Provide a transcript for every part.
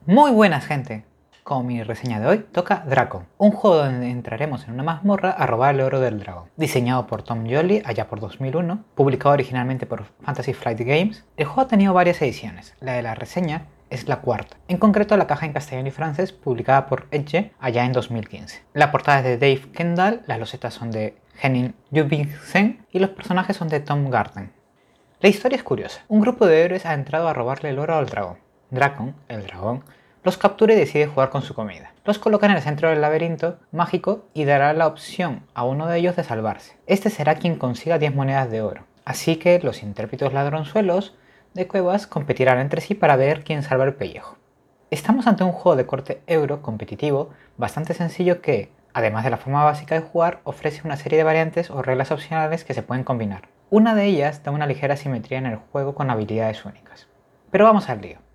Muy buenas, gente. Como mi reseña de hoy, toca Drakon, un juego donde entraremos en una mazmorra a robar el oro del dragón. Diseñado por Tom Joly allá por 2001, publicado originalmente por Fantasy Flight Games, el juego ha tenido varias ediciones. La de la reseña es la cuarta, en concreto la caja en castellano y francés publicada por Edge allá en 2015. La portada es de Dave Kendall, las losetas son de Henning Jubinsen y los personajes son de Tom Garden. La historia es curiosa. Un grupo de héroes ha entrado a robarle el oro al dragón. Drakon, el dragón, los captura y decide jugar con su comida. Los colocan en el centro del laberinto mágico y dará la opción a uno de ellos de salvarse. Este será quien consiga 10 monedas de oro. Así que los intrépidos ladronzuelos de cuevas competirán entre sí para ver quién salva el pellejo. Estamos ante un juego de corte euro competitivo bastante sencillo que, además de la forma básica de jugar, ofrece una serie de variantes o reglas opcionales que se pueden combinar. Una de ellas da una ligera simetría en el juego con habilidades únicas. Pero vamos al lío.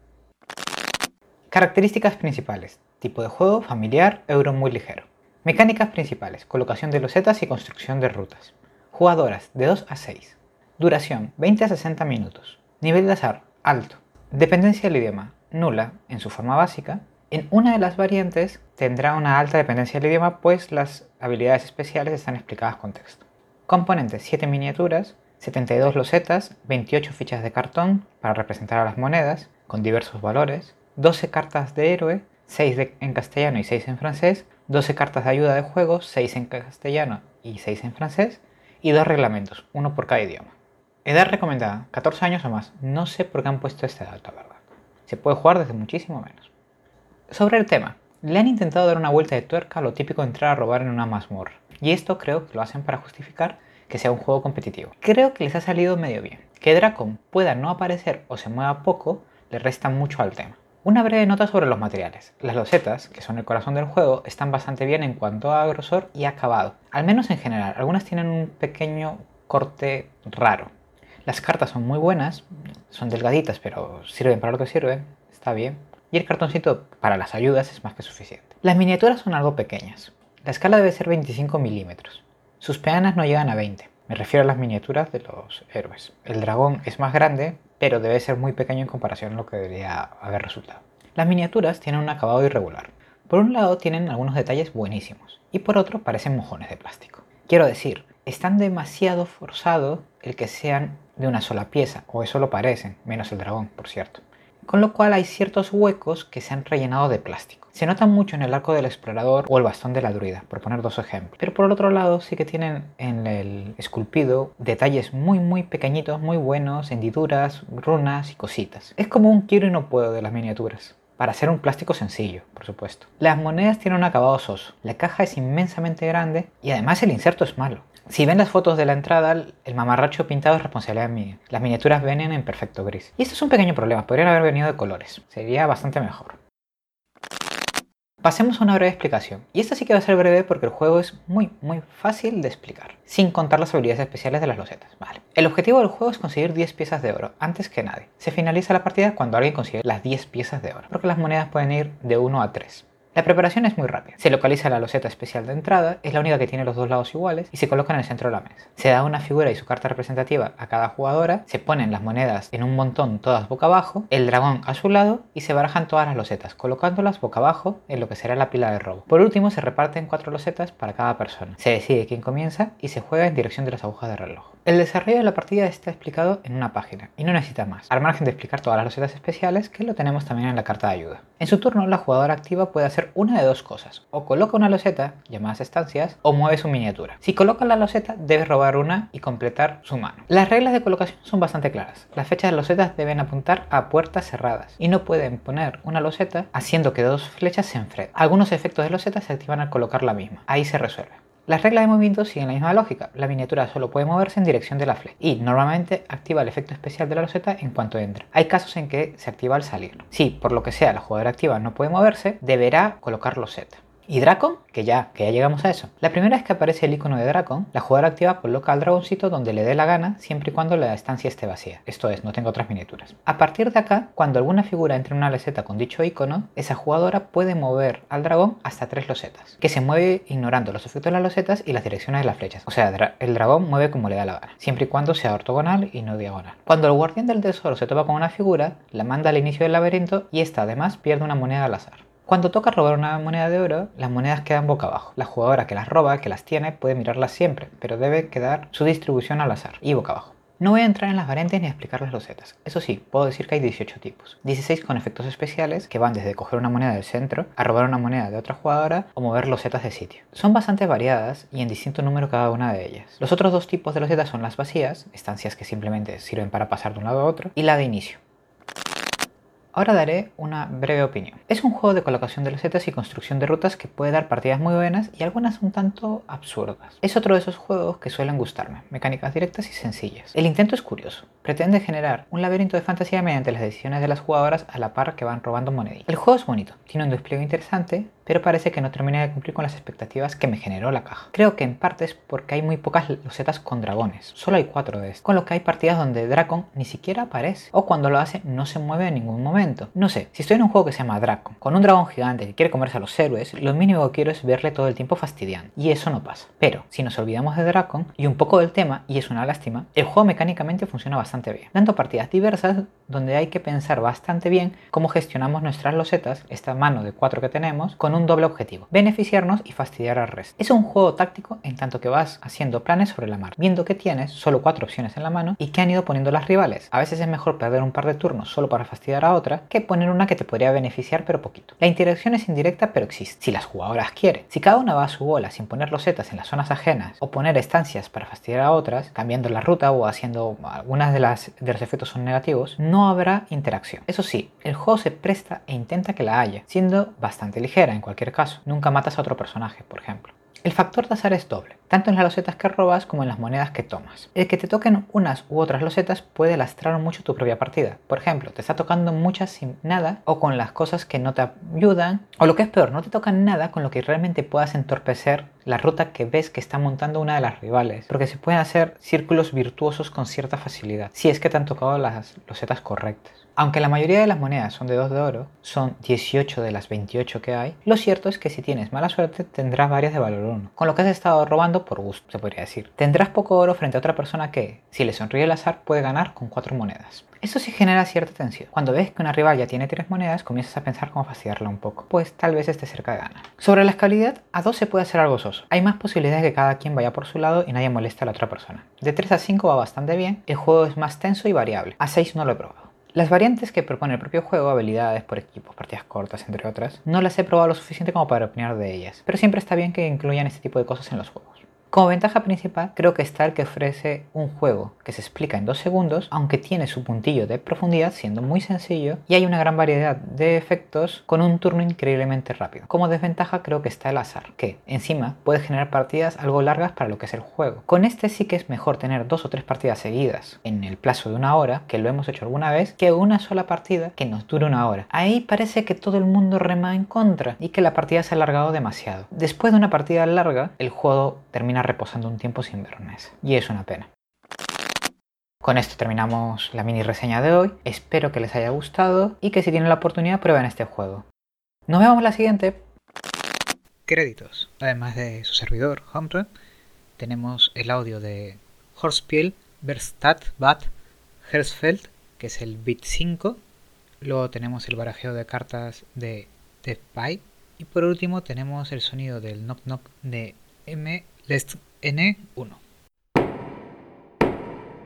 Características principales. Tipo de juego, familiar, euro muy ligero. Mecánicas principales, colocación de losetas y construcción de rutas. Jugadoras, de 2 a 6. Duración, 20 a 60 minutos. Nivel de azar, alto. Dependencia del idioma, nula en su forma básica. En una de las variantes tendrá una alta dependencia del idioma, pues las habilidades especiales están explicadas con texto. Componentes, 7 miniaturas, 72 losetas, 28 fichas de cartón para representar a las monedas, con diversos valores, 12 cartas de héroe, 6 en castellano y 6 en francés, 12 cartas de ayuda de juego, 6 en castellano y 6 en francés, y 2 reglamentos, uno por cada idioma. Edad recomendada, 14 años o más. No sé por qué han puesto esta edad, la verdad. Se puede jugar desde muchísimo menos. Sobre el tema, le han intentado dar una vuelta de tuerca a lo típico de entrar a robar en una mazmorra, y esto creo que lo hacen para justificar que sea un juego competitivo. Creo que les ha salido medio bien. Que Drakon pueda no aparecer o se mueva poco le resta mucho al tema. Una breve nota sobre los materiales. Las losetas, que son el corazón del juego, están bastante bien en cuanto a grosor y acabado. Al menos en general, algunas tienen un pequeño corte raro. Las cartas son muy buenas, son delgaditas pero sirven para lo que sirven, está bien. Y el cartoncito para las ayudas es más que suficiente. Las miniaturas son algo pequeñas. La escala debe ser 25 milímetros. Sus peanas no llegan a 20. Me refiero a las miniaturas de los héroes. El dragón es más grande, pero debe ser muy pequeño en comparación a lo que debería haber resultado. Las miniaturas tienen un acabado irregular. Por un lado tienen algunos detalles buenísimos, y por otro parecen mojones de plástico. Quiero decir, están demasiado forzados el que sean de una sola pieza, o eso lo parecen, menos el dragón, por cierto. Con lo cual hay ciertos huecos que se han rellenado de plástico. Se nota mucho en el arco del explorador o el bastón de la druida, por poner dos ejemplos. Pero por el otro lado sí que tienen en el esculpido detalles muy pequeñitos, muy buenos, hendiduras, runas y cositas. Es como un quiero y no puedo de las miniaturas. Para hacer un plástico sencillo, por supuesto. Las monedas tienen un acabado soso. La caja es inmensamente grande y además el inserto es malo. Si ven las fotos de la entrada, el mamarracho pintado es responsabilidad mía. Las miniaturas vienen en perfecto gris. Y esto es un pequeño problema, podrían haber venido de colores. Sería bastante mejor. Pasemos a una breve explicación. Y esta sí que va a ser breve porque el juego es muy fácil de explicar. Sin contar las habilidades especiales de las losetas. Vale. El objetivo del juego es conseguir 10 piezas de oro, antes que nadie. Se finaliza la partida cuando alguien consigue las 10 piezas de oro, porque las monedas pueden ir de 1 a 3. La preparación es muy rápida. Se localiza la loseta especial de entrada, es la única que tiene los dos lados iguales y se coloca en el centro de la mesa. Se da una figura y su carta representativa a cada jugadora, se ponen las monedas en un montón todas boca abajo, el dragón a su lado y se barajan todas las losetas, colocándolas boca abajo en lo que será la pila de robo. Por último se reparten 4 losetas para cada persona. Se decide quién comienza y se juega en dirección de las agujas de reloj. El desarrollo de la partida está explicado en una página y no necesita más, al margen de explicar todas las losetas especiales que lo tenemos también en la carta de ayuda. En su turno la jugadora activa puede hacer una de dos cosas, o coloca una loseta, llamadas estancias, o mueve su miniatura. Si coloca la loseta debe robar una y completar su mano. Las reglas de colocación son bastante claras. Las fechas de losetas deben apuntar a puertas cerradas y no pueden poner una loseta haciendo que dos flechas se enfrenten. Algunos efectos de loseta se activan al colocar la misma. Ahí se resuelve. Las reglas de movimiento siguen la misma lógica. La miniatura solo puede moverse en dirección de la flecha y normalmente activa el efecto especial de la loseta en cuanto entra. Hay casos en que se activa al salir. Si por lo que sea la jugadora activa no puede moverse, deberá colocar loseta. Y Drakon, que ya llegamos a eso. La primera vez que aparece el icono de Drakon, la jugadora activa coloca al dragoncito donde le dé la gana, siempre y cuando la estancia esté vacía. Esto es, no tengo otras miniaturas. A partir de acá, cuando alguna figura entre en una loseta con dicho icono, esa jugadora puede mover al dragón hasta 3 losetas, que se mueve ignorando los efectos de las losetas y las direcciones de las flechas. O sea, el dragón mueve como le da la gana, siempre y cuando sea ortogonal y no diagonal. Cuando el guardián del tesoro se topa con una figura, la manda al inicio del laberinto y esta además pierde una moneda al azar. Cuando toca robar una moneda de oro, las monedas quedan boca abajo. La jugadora que las roba, que las tiene, puede mirarlas siempre, pero debe quedar su distribución al azar y boca abajo. No voy a entrar en las variantes ni a explicar las losetas. Eso sí, puedo decir que hay 18 tipos. 16 con efectos especiales que van desde coger una moneda del centro, a robar una moneda de otra jugadora o mover losetas de sitio. Son bastante variadas y en distinto número cada una de ellas. Los otros dos tipos de losetas son las vacías, estancias que simplemente sirven para pasar de un lado a otro, y la de inicio. Ahora daré una breve opinión. Es un juego de colocación de losetas y construcción de rutas que puede dar partidas muy buenas y algunas un tanto absurdas. Es otro de esos juegos que suelen gustarme, mecánicas directas y sencillas. El intento es curioso. Pretende generar un laberinto de fantasía mediante las decisiones de las jugadoras a la par que van robando moneditas. El juego es bonito, tiene un despliegue interesante, pero parece que no termina de cumplir con las expectativas que me generó la caja. Creo que en parte es porque hay muy pocas losetas con dragones, solo hay 4 de estos, con lo que hay partidas donde Drakon ni siquiera aparece, o cuando lo hace no se mueve en ningún momento. No sé, si estoy en un juego que se llama Drakon, con un dragón gigante que quiere comerse a los héroes, lo mínimo que quiero es verle todo el tiempo fastidiando, y eso no pasa. Pero, si nos olvidamos de Drakon y un poco del tema, y es una lástima, el juego mecánicamente funciona bastante bien, dando partidas diversas donde hay que pensar bastante bien cómo gestionamos nuestras losetas, esta mano de 4 que tenemos, con un doble objetivo: beneficiarnos y fastidiar al resto. Es un juego táctico en tanto que vas haciendo planes sobre la marcha, viendo que tienes solo 4 opciones en la mano y que han ido poniendo las rivales. A veces es mejor perder un par de turnos solo para fastidiar a otra que poner una que te podría beneficiar pero poquito. La interacción es indirecta pero existe, si las jugadoras quieren. Si cada una va a su bola sin poner losetas en las zonas ajenas o poner estancias para fastidiar a otras, cambiando la ruta o haciendo algunas de los efectos son negativos, no habrá interacción. Eso sí, el juego se presta e intenta que la haya, siendo bastante ligera en cualquier caso. Nunca matas a otro personaje, por ejemplo. El factor de azar es doble, tanto en las losetas que robas como en las monedas que tomas. El que te toquen unas u otras losetas puede lastrar mucho tu propia partida. Por ejemplo, te está tocando muchas sin nada o con las cosas que no te ayudan, o lo que es peor, no te tocan nada con lo que realmente puedas entorpecer la ruta que ves que está montando una de las rivales, porque se pueden hacer círculos virtuosos con cierta facilidad, si es que te han tocado las losetas correctas. Aunque la mayoría de las monedas son de 2 de oro, son 18 de las 28 que hay, lo cierto es que si tienes mala suerte tendrás varias de valor 1, con lo que has estado robando por gusto, se podría decir. Tendrás poco oro frente a otra persona que, si le sonríe el azar, puede ganar con 4 monedas. Eso sí genera cierta tensión. Cuando ves que una rival ya tiene 3 monedas, comienzas a pensar cómo fastidiarla un poco, pues tal vez esté cerca de ganar. Sobre la escalabilidad, a 2 se puede hacer algo soso. Hay más posibilidades de que cada quien vaya por su lado y nadie moleste a la otra persona. De 3 a 5 va bastante bien, el juego es más tenso y variable. A 6 no lo he probado. Las variantes que propone el propio juego, habilidades por equipos, partidas cortas, entre otras, no las he probado lo suficiente como para opinar de ellas, pero siempre está bien que incluyan este tipo de cosas en los juegos. Como ventaja principal, creo que está el que ofrece un juego que se explica en 2 segundos, aunque tiene su puntillo de profundidad siendo muy sencillo, y hay una gran variedad de efectos con un turno increíblemente rápido. Como desventaja creo que está el azar, que encima puede generar partidas algo largas para lo que es el juego. Con este sí que es mejor tener 2 o 3 partidas seguidas en el plazo de 1 hora, que lo hemos hecho alguna vez, que una sola partida que nos dure 1 hora. Ahí parece que todo el mundo rema en contra y que la partida se ha alargado demasiado. Después de una partida larga, el juego termina reposando un tiempo sin ver mesa, y es una pena. Con esto terminamos la mini reseña de hoy, espero que les haya gustado y que si tienen la oportunidad prueben este juego. Nos vemos en la siguiente. Créditos. Además de su servidor, Homrun, tenemos el audio de Horspiel, Verstadt, Bad, Hersfeld, que es el bit 5, luego tenemos el barajeo de cartas de Death Pie, y por último tenemos el sonido del knock knock de M Lest N1.